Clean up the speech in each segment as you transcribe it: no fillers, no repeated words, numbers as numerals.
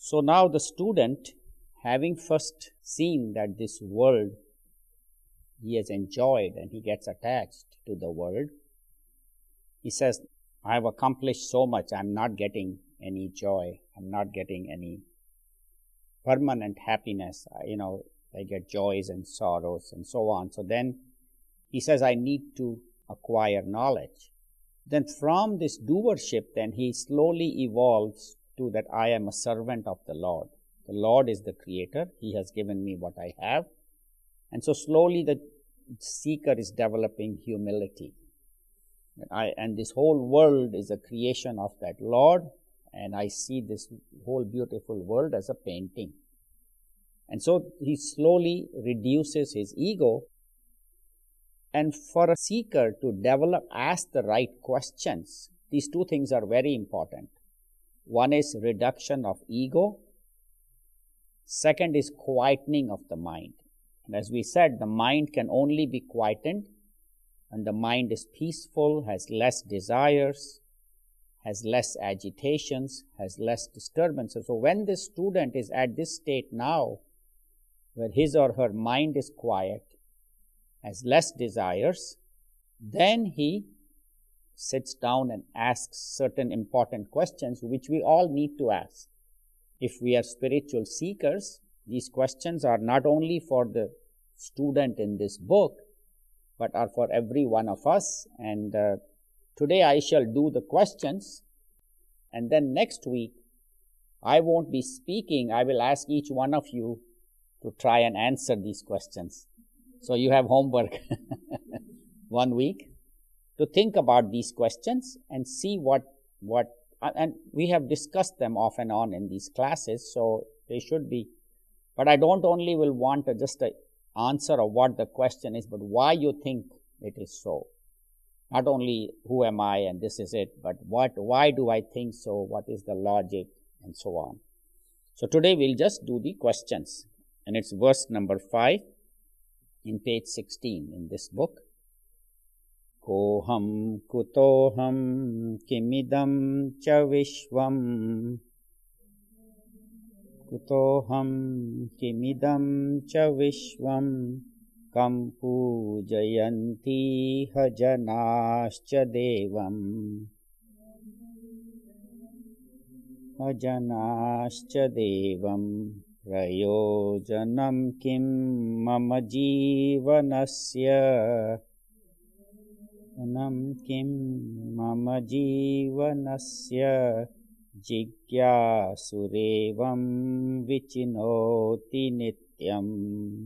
So now the student, having first seen that this world he has enjoyed and he gets attached to the world, he says, I have accomplished so much, I am not getting any joy, I am not getting any permanent happiness, I get joys and sorrows and so on. So then he says, I need to acquire knowledge. Then from this doership, then he slowly evolves to that I am a servant of the Lord. The Lord is the creator. He has given me what I have. And so slowly the seeker is developing humility. And this whole world is a creation of that Lord. And I see this whole beautiful world as a painting. And so he slowly reduces his ego. And for a seeker to ask the right questions, these two things are very important. One is reduction of ego. Second is quietening of the mind. And as we said, the mind can only be quietened when the mind is peaceful, has less desires, has less agitations, has less disturbances. So when the student is at this state now, where his or her mind is quiet, has less desires, then he sits down and asks certain important questions which we all need to ask. If we are spiritual seekers, these questions are not only for the student in this book, but are for every one of us. And today I shall do the questions, and then next week I won't be speaking. I will ask each one of you to try and answer these questions. So you have homework 1 week to think about these questions and see and we have discussed them off and on in these classes, so they should be, but I don't only will want just an answer of what the question is, but why you think it is so. Not only who am I and this is it, but why do I think so, what is the logic, and so on. So today we'll just do the questions, and it's verse number 5 in page 16 in this book. Koham kutoham kimidam cha vishvam. Kutoham kimidam cha vishvam. Kam pujayanti hajanascha devam. Hajanascha devam. Prayojanam kim mama jivanasya. Anam kim mama jivanasya. Jigyasurevam vichinoti nityam.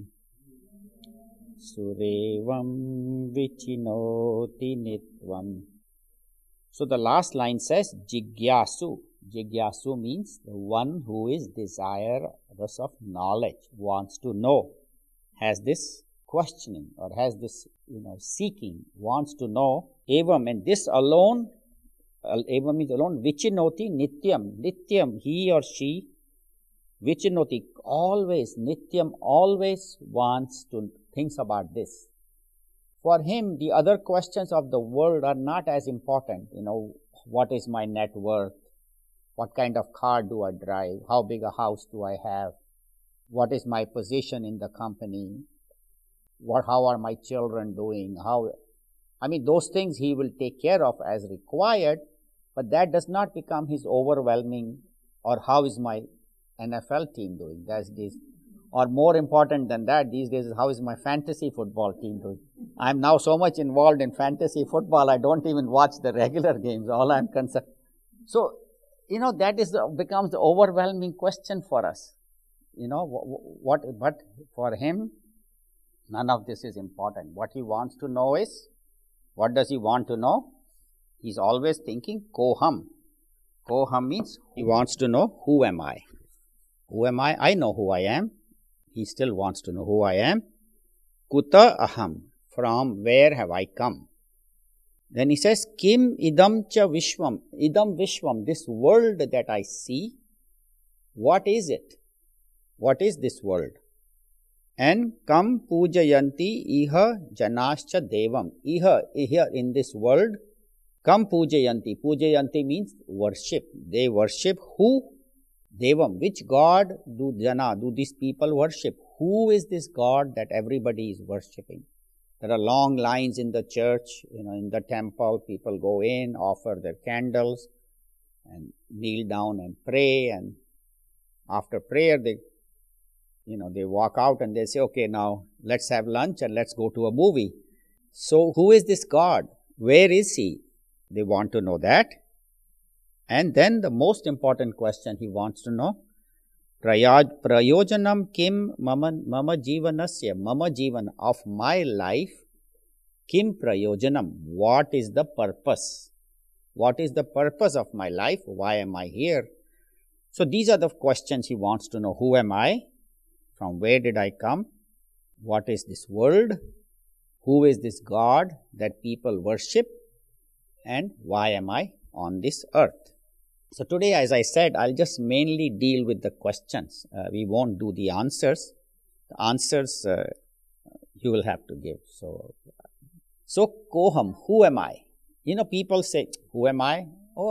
Surevam vichinoti nitvam. So the last line says Jigyasu. Jigyasu means the one who is desirous of knowledge, wants to know, has this questioning or has this seeking, wants to know. Evam, and this alone, evam means alone, vichinoti nityam. Nityam, he or she, vichinoti, always, nityam, always wants to think about this. For him, the other questions of the world are not as important. What is my net worth? What kind of car do I drive? How big a house do I have? What is my position in the company? How are my children doing? Those things he will take care of as required, but that does not become his overwhelming, or how is my NFL team doing? That's this. Or more important than that these days is how is my fantasy football team doing? I'm now so much involved in fantasy football, I don't even watch the regular games. All I'm concerned. So, that becomes the overwhelming question for us. But for him, none of this is important. What he wants to know is, what does he want to know? He's always thinking koham. Koham means he wants to know, who am I? Who am I? I know who I am. He still wants to know who I am. Kuta aham, from where have I come? Then he says, Kim idam cha vishwam. Idam vishwam, this world that I see, what is it? What is this world? And kam pujayanti iha janascha devam. Iha, here in this world, kam pujayanti. Pujayanti means worship. They worship who? Devam, which god do these people worship? Who is this god that everybody is worshipping? There are long lines in the church, in the temple. People go in, offer their candles, and kneel down and pray. And after prayer, they walk out and they say, okay, now let's have lunch and let's go to a movie. So who is this God? Where is he? They want to know that. And then the most important question he wants to know, prayojanam kim mama jivanasya, mama jivan, of my life, kim prayojanam, what is the purpose? What is the purpose of my life? Why am I here? So these are the questions he wants to know. Who am I? From where did I come? What is this world? Who is this God that people worship? And why am I on this earth? So today, as I said, I'll just mainly deal with the questions. We won't do the answers. The answers you will have to give. So koham, who am I? People say, who am I? Oh,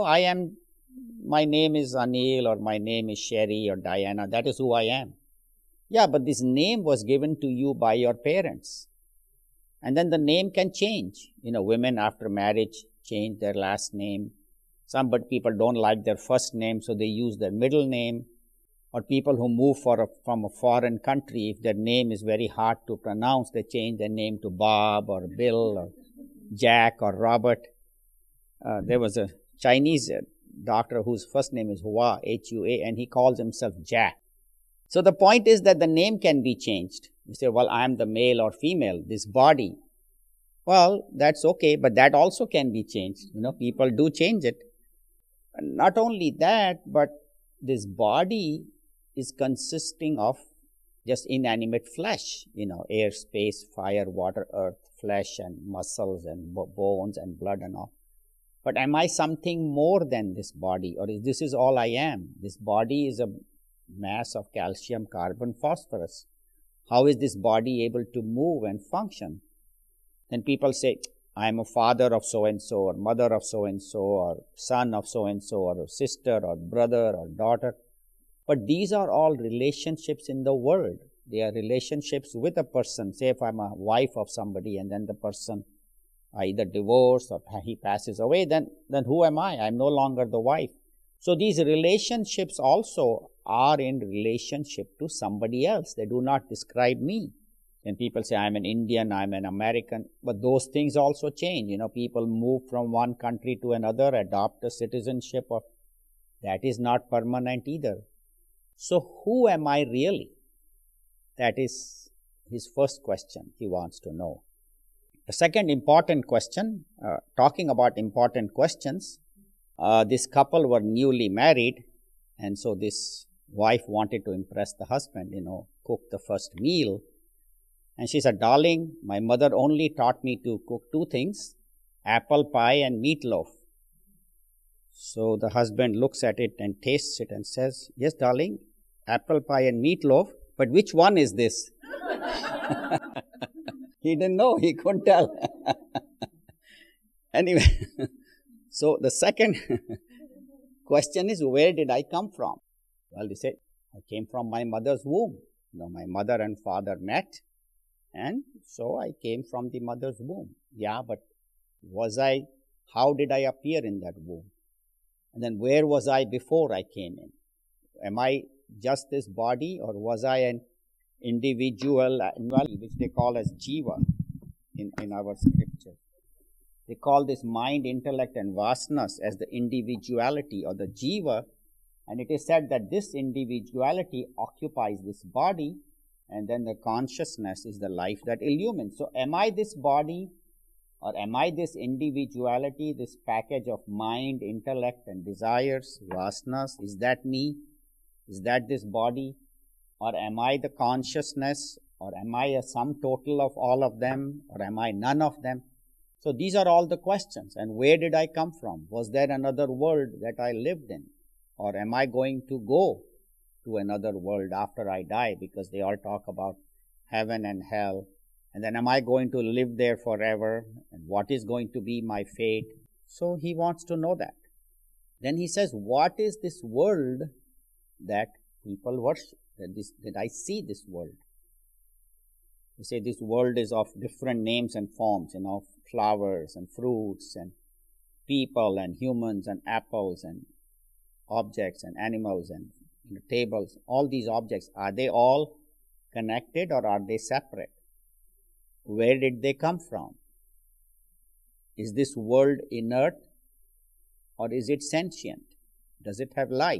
my name is Anil, or my name is Sherry or Diana. That is who I am. Yeah, but this name was given to you by your parents. And then the name can change. Women after marriage change their last name. Some people don't like their first name, so they use their middle name. Or people who move from a foreign country, if their name is very hard to pronounce, they change their name to Bob or Bill or Jack or Robert. There was a Chinese doctor whose first name is Hua, H-U-A, and he calls himself Jack. So the point is that the name can be changed. You say, well, I am the male or female, this body. Well, that's okay, but that also can be changed. People do change it. And not only that, but this body is consisting of just inanimate flesh, air, space, fire, water, earth, flesh and muscles and bones and blood and all. But am I something more than this body, or this is all I am? This body is a mass of calcium, carbon, phosphorus. How is this body able to move and function? Then people say, I am a father of so-and-so, or mother of so-and-so, or son of so-and-so, or a sister, or brother, or daughter. But these are all relationships in the world. They are relationships with a person. Say if I'm a wife of somebody and then the person either divorced or he passes away, then who am I? I'm no longer the wife. So these relationships also are in relationship to somebody else. They do not describe me. When people say I'm an Indian, I'm an American, but those things also change. People move from one country to another, adopt a citizenship, or that is not permanent either. So who am I really? That is his first question he wants to know. The second important question, talking about important questions, this couple were newly married, and so this wife wanted to impress the husband, cook the first meal. And she said, darling, my mother only taught me to cook two things, apple pie and meatloaf. So the husband looks at it and tastes it and says, yes, darling, apple pie and meatloaf, but which one is this? He didn't know, he couldn't tell. Anyway, so the second question is, where did I come from? Well, he said, I came from my mother's womb. My mother and father met, and so I came from the mother's womb. Yeah, but how did I appear in that womb? And then where was I before I came in? Am I just this body, or was I an individual, which they call as jiva in our scripture? They call this mind, intellect and vasanas as the individuality or the jiva, and it is said that this individuality occupies this body, and then the consciousness is the life that illumines. So am I this body, or am I this individuality, this package of mind, intellect and desires, vasanas? Is that me? Is that this body? Or am I the consciousness? Or am I a sum total of all of them? Or am I none of them? So these are all the questions. And where did I come from? Was there another world that I lived in? Or am I going to go to another world after I die? Because they all talk about heaven and hell. And then am I going to live there forever? And what is going to be my fate? So he wants to know that. Then he says, what is this world that people worship, that I see this world. You say this world is of different names and forms, flowers and fruits and people and humans and apples and objects and animals and tables. All these objects, are they all connected or are they separate? Where did they come from? Is this world inert or is it sentient? Does it have life?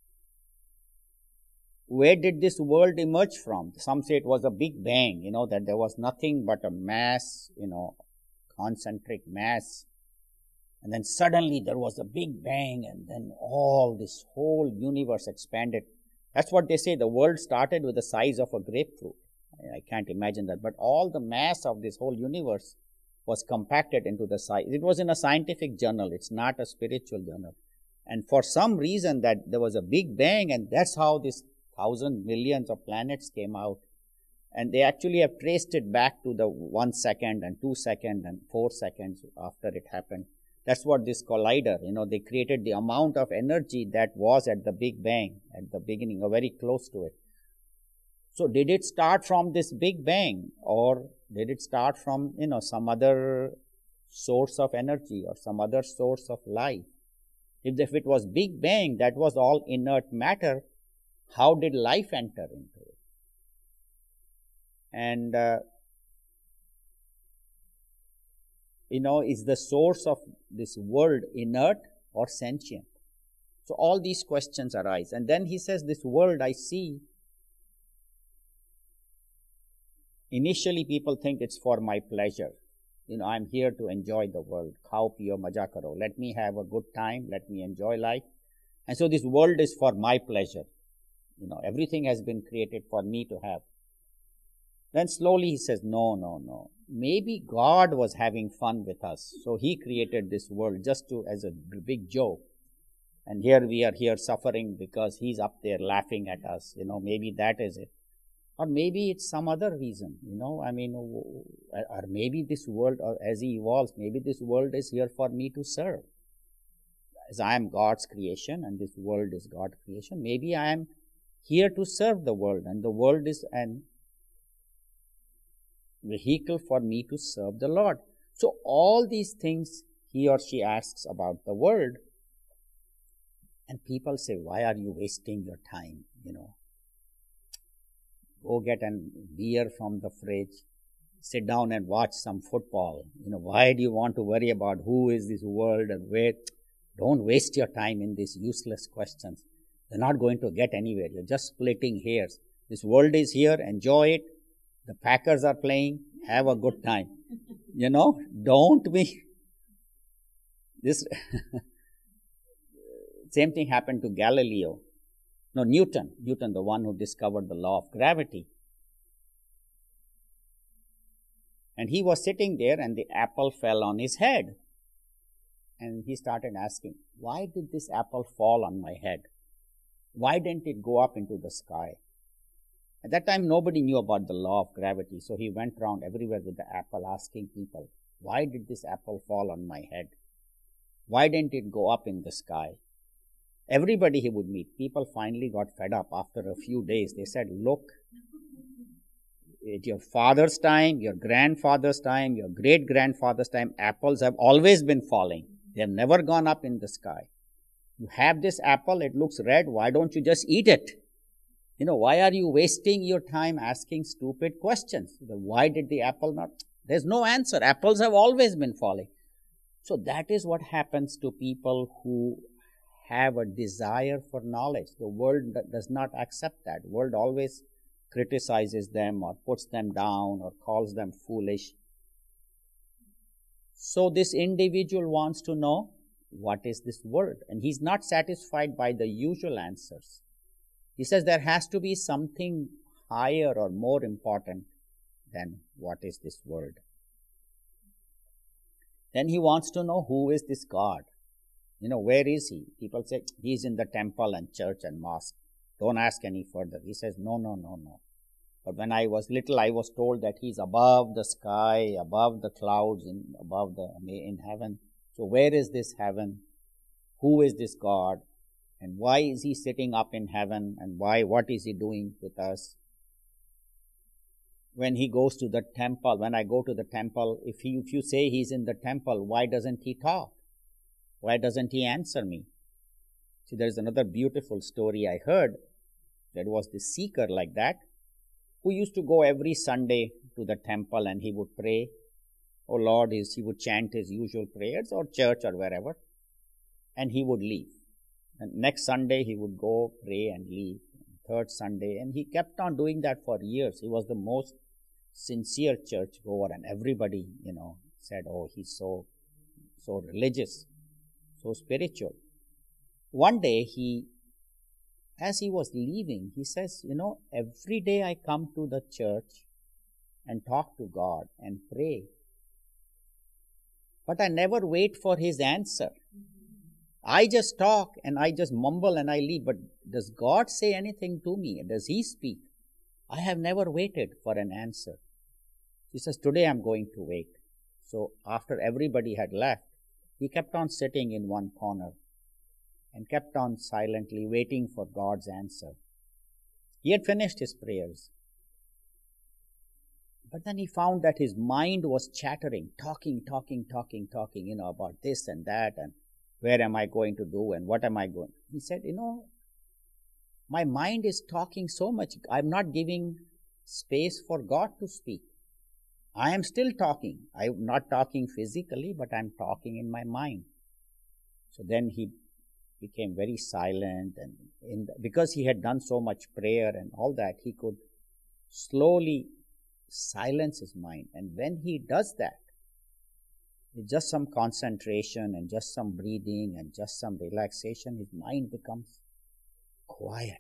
Where did this world emerge from? Some say it was a big bang, that there was nothing but a mass, concentric mass. And then suddenly there was a big bang and then this whole universe expanded. That's what they say. The world started with the size of a grapefruit. I can't imagine that. But all the mass of this whole universe was compacted into the size. It was in a scientific journal. It's not a spiritual journal. And for some reason that there was a big bang, and that's how this 1,000 millions of planets came out. And they actually have traced it back to the 1 second and 2 seconds and 4 seconds after it happened. That's what this collider, they created the amount of energy that was at the Big Bang, at the beginning, or very close to it. So did it start from this Big Bang, or did it start from, some other source of energy or some other source of life? If it was Big Bang, that was all inert matter, how did life enter into it? And, is the source of this world inert or sentient? So all these questions arise. And then he says, this world I see, initially people think it's for my pleasure. I'm here to enjoy the world. Khao piyo maja karo. Let me have a good time. Let me enjoy life. And so this world is for my pleasure. Everything has been created for me to have. Then slowly he says, no. Maybe God was having fun with us. So he created this world just as a big joke. And here we are here suffering because he's up there laughing at us. Maybe that is it. Or maybe it's some other reason, or maybe this world, or as he evolves, maybe this world is here for me to serve. As I am God's creation and this world is God's creation, maybe I am here to serve the world, and the world is an vehicle for me to serve the Lord. So all these things he or she asks about the world, and people say, why are you wasting your time? Go get a beer from the fridge, sit down and watch some football. Why do you want to worry about who is this world and where? Don't waste your time in these useless questions. They're not going to get anywhere. You're just splitting hairs. This world is here. Enjoy it. The Packers are playing. Have a good time. Don't be. This same thing happened to Galileo. No, Newton, the one who discovered the law of gravity. And he was sitting there and the apple fell on his head. And he started asking, why did this apple fall on my head? Why didn't it go up into the sky? At that time, nobody knew about the law of gravity. So he went around everywhere with the apple asking people, why did this apple fall on my head? Why didn't it go up in the sky? Everybody he would meet, people finally got fed up after a few days. They said, look, at your father's time, your grandfather's time, your great-grandfather's time, apples have always been falling. They have never gone up in the sky. You have this apple, it looks red, why don't you just eat it? Why are you wasting your time asking stupid questions? Why did the apple not? There's no answer. Apples have always been falling. So that is what happens to people who have a desire for knowledge. The world does not accept that. The world always criticizes them or puts them down or calls them foolish. So this individual wants to know, what is this world? And he's not satisfied by the usual answers. He says there has to be something higher or more important than what is this world. Then he wants to know, who is this God? Where is he? People say, he's in the temple and church and mosque. Don't ask any further. He says, no. But when I was little, I was told that he's above the sky, above the clouds, in heaven. So where is this heaven? Who is this God? And why is he sitting up in heaven? And what is he doing with us? When he goes to the temple, when I go to the temple, if you say he's in the temple, why doesn't he talk? Why doesn't he answer me? See, there's another beautiful story I heard. There was this seeker like that who used to go every Sunday to the temple and he would pray. Oh Lord, he would chant his usual prayers or church or wherever, and he would leave. And next Sunday he would go pray and leave. Third Sunday, and he kept on doing that for years. He was the most sincere church goer, and everybody, said, oh, he's so religious, so spiritual. One day as he was leaving, he says, every day I come to the church and talk to God and pray, but I never wait for his answer. I just talk and I just mumble and I leave, but does God say anything to me? Does he speak? I have never waited for an answer. He says, today I'm going to wait. So after everybody had left, he kept on sitting in one corner and kept on silently waiting for God's answer. He had finished his prayers. But then he found that his mind was chattering, talking, about this and that, and where am I going to do and what am I going? He said, my mind is talking so much. I'm not giving space for God to speak. I am still talking. I'm not talking physically, but I'm talking in my mind. So then he became very silent, and because he had done so much prayer and all that, he could slowly silence his mind. And when he does that, with just some concentration and just some breathing and just some relaxation, his mind becomes quiet.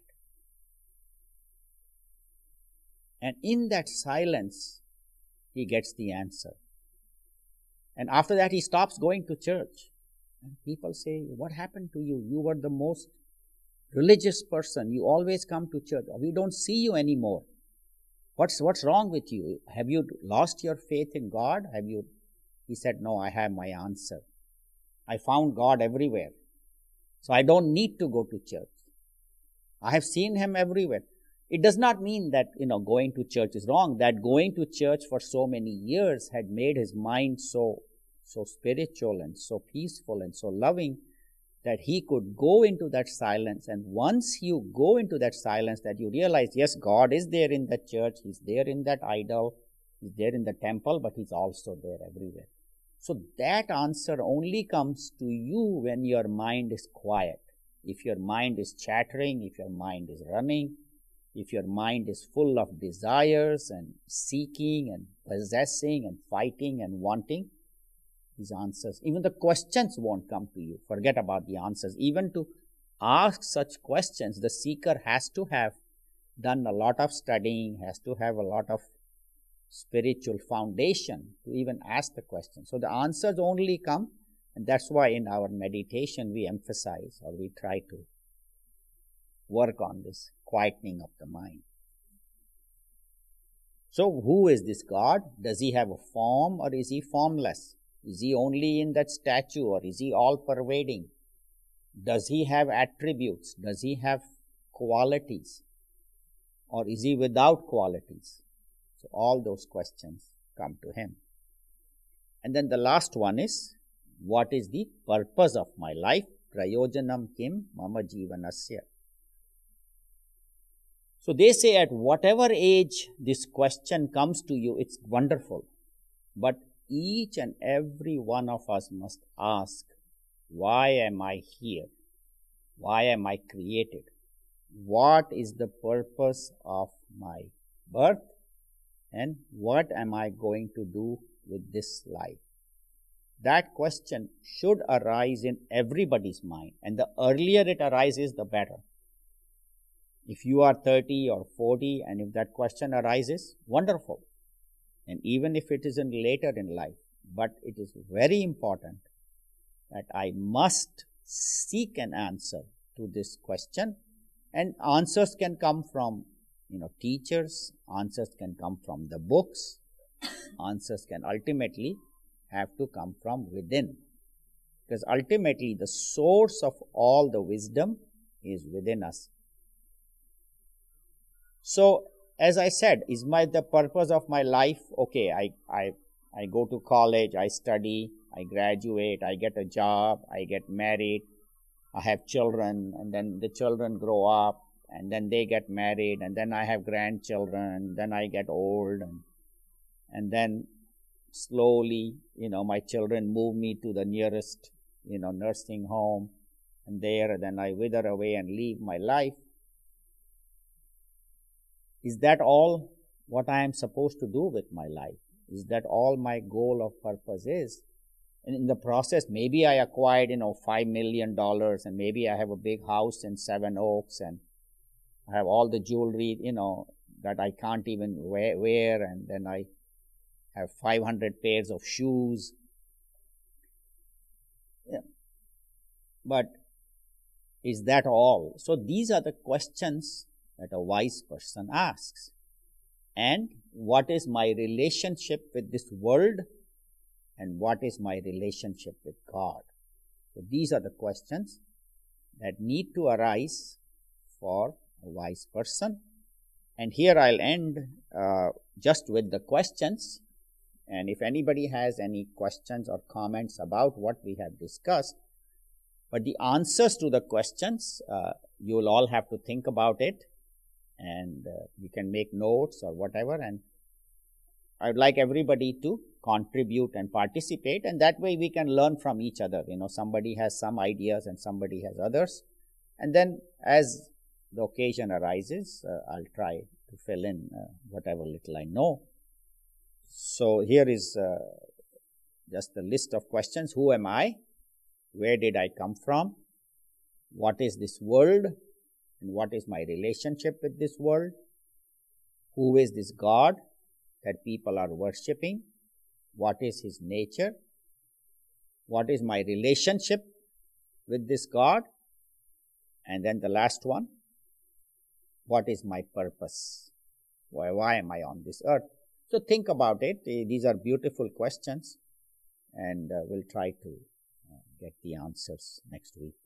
And in that silence, he gets the answer. And after that, he stops going to church. And people say, what happened to you? You were the most religious person. You always come to church. We don't see you anymore. What's wrong with you? Have you lost your faith in God? He said, no, I have my answer. I found God everywhere. So I don't need to go to church. I have seen him everywhere. It does not mean that, going to church is wrong. That going to church for so many years had made his mind so spiritual and so peaceful and so loving that he could go into that silence. And once you go into that silence, that you realize, yes, God is there in the church. He's there in that idol. He's there in the temple, but he's also there everywhere. So that answer only comes to you when your mind is quiet. If your mind is chattering, if your mind is running, if your mind is full of desires and seeking and possessing and fighting and wanting, these answers, even the questions won't come to you. Forget about the answers. Even to ask such questions, the seeker has to have done a lot of studying, has to have a lot of spiritual foundation to even ask the question. So the answers only come, and that's why in our meditation we emphasize, or we try to work on this quietening of the mind. So who is this God? Does he have a form or is he formless? Is he only in that statue or is he all pervading? Does he have attributes? Does he have qualities? Or is he without qualities? So all those questions come to him. And then the last one is, what is the purpose of my life? Prayojanam kim mama jivanasya. So they say at whatever age this question comes to you, it's wonderful. But each and every one of us must ask, why am I here? Why am I created? What is the purpose of my birth? And what am I going to do with this life? That question should arise in everybody's mind. And the earlier it arises, the better. If you are 30 or 40 and if that question arises, wonderful. And even if it isn't later in life, but it is very important that I must seek an answer to this question. And answers can come from, teachers, answers can come from the books, answers can ultimately have to come from within. Because ultimately the source of all the wisdom is within us. So, as I said, is the purpose of my life, okay, I go to college, I study, I graduate, I get a job, I get married, I have children, and then the children grow up, and then they get married, and then I have grandchildren, and then I get old, and then slowly, my children move me to the nearest, nursing home, and then I wither away and leave my life. Is that all what I am supposed to do with my life? Is that all my goal of purpose is? And in the process, maybe I acquired, $5 million, and maybe I have a big house in Seven Oaks, and I have all the jewelry, that I can't even wear, and then I have 500 pairs of shoes. Yeah. But is that all? So these are the questions that a wise person asks. And what is my relationship with this world? And what is my relationship with God? So these are the questions that need to arise for a wise person. And here I'll end just with the questions. And if anybody has any questions or comments about what we have discussed, but the answers to the questions, you will all have to think about it, and you can make notes or whatever. And I would like everybody to contribute and participate, and that way we can learn from each other. Somebody has some ideas and somebody has others. And then as the occasion arises, I'll try to fill in whatever little I know. So here is just a list of questions. Who am I? Where did I come from? What is this world? And what is my relationship with this world? Who is this God that people are worshipping? What is his nature? What is my relationship with this God? And then the last one, what is my purpose? Why am I on this earth? So think about it. These are beautiful questions, and we'll try to get the answers next week.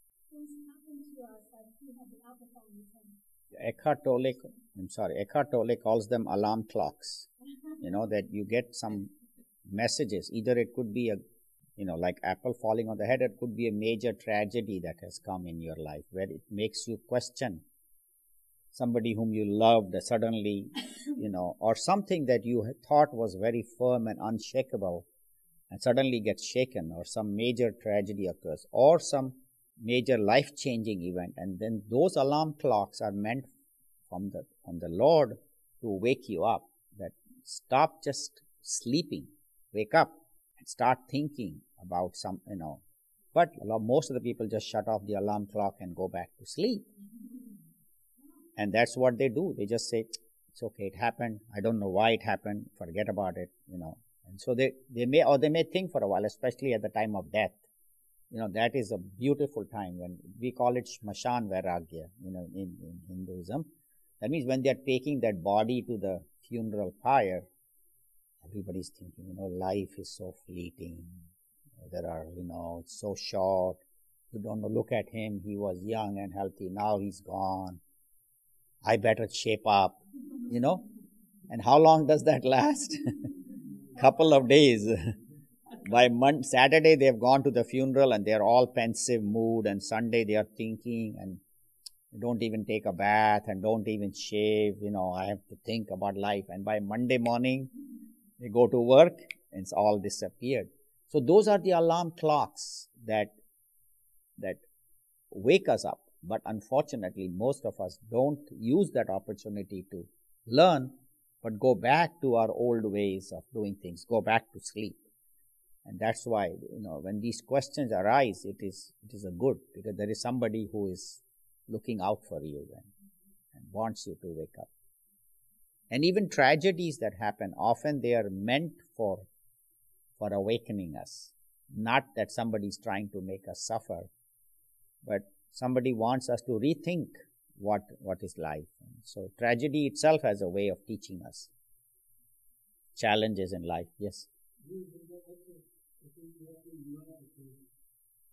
Eckhart Tolle calls them alarm clocks. That you get some messages. Either it could be like apple falling on the head, it could be a major tragedy that has come in your life where it makes you question somebody whom you loved suddenly, or something that you thought was very firm and unshakable and suddenly gets shaken, or some major tragedy occurs, or some major life-changing event. And then those alarm clocks are meant from the Lord to wake you up, that stop just sleeping, wake up and start thinking about some, But most of the people just shut off the alarm clock and go back to sleep. And that's what they do. They just say, it's okay, it happened. I don't know why it happened. Forget about it, And so they may think for a while, especially at the time of death. That is a beautiful time when we call it Shmashan Vairagya, in Hinduism. That means when they are taking that body to the funeral pyre, everybody's thinking, life is so fleeting. There are, it's so short. You don't know, look at him. He was young and healthy. Now he's gone. I better shape up, And how long does that last? Couple of days. By Saturday, they have gone to the funeral and they're all pensive mood, and Sunday they are thinking and don't even take a bath and don't even shave. I have to think about life. And by Monday morning, they go to work and it's all disappeared. So those are the alarm clocks that wake us up. But unfortunately, most of us don't use that opportunity to learn, but go back to our old ways of doing things, go back to sleep. And that's why, when these questions arise, it is a good, because there is somebody who is looking out for you and wants you to wake up. And even tragedies that happen, often they are meant for awakening us. Not that somebody is trying to make us suffer, but somebody wants us to rethink what is life. And so tragedy itself has a way of teaching us challenges in life. Yes?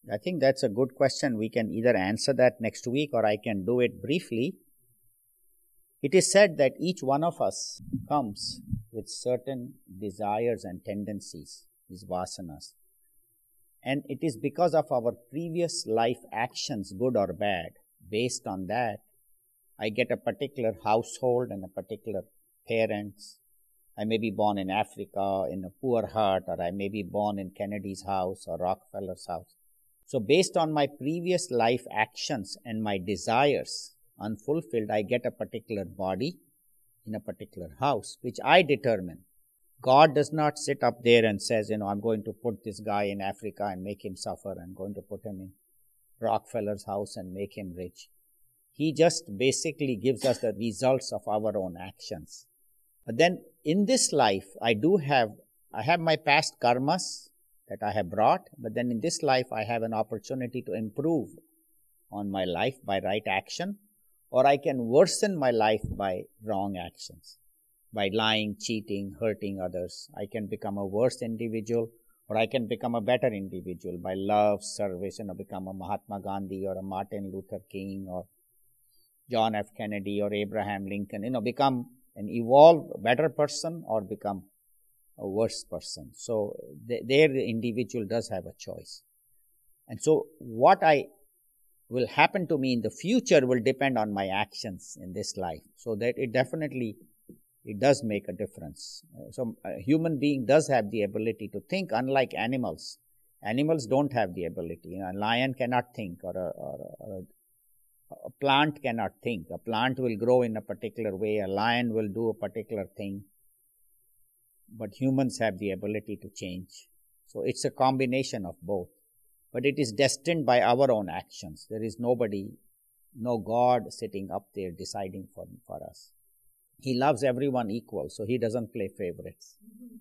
I think that's a good question. We can either answer that next week or I can do it briefly. It is said that each one of us comes with certain desires and tendencies, these vasanas. And it is because of our previous life actions, good or bad. Based on that, I get a particular household and a particular parents. I may be born in Africa in a poor hut, or I may be born in Kennedy's house or Rockefeller's house. So based on my previous life actions and my desires unfulfilled, I get a particular body in a particular house, which I determine. God does not sit up there and says, I'm going to put this guy in Africa and make him suffer. I'm going to put him in Rockefeller's house and make him rich. He just basically gives us the results of our own actions. But then in this life, I have my past karmas that I have brought, but then in this life, I have an opportunity to improve on my life by right action, or I can worsen my life by wrong actions, by lying, cheating, hurting others. I can become a worse individual, or I can become a better individual by love, service, become a Mahatma Gandhi or a Martin Luther King or John F. Kennedy or Abraham Lincoln, become an evolved, better person or become a worse person. So there the individual does have a choice. And so what will happen to me in the future will depend on my actions in this life. So that it does make a difference. So a human being does have the ability to think, unlike animals. Animals don't have the ability. A lion cannot think, or a plant cannot think. A plant will grow in a particular way. A lion will do a particular thing. But humans have the ability to change. So it's a combination of both. But it is destined by our own actions. There is no God sitting up there deciding for us. He loves everyone equal, so he doesn't play favorites.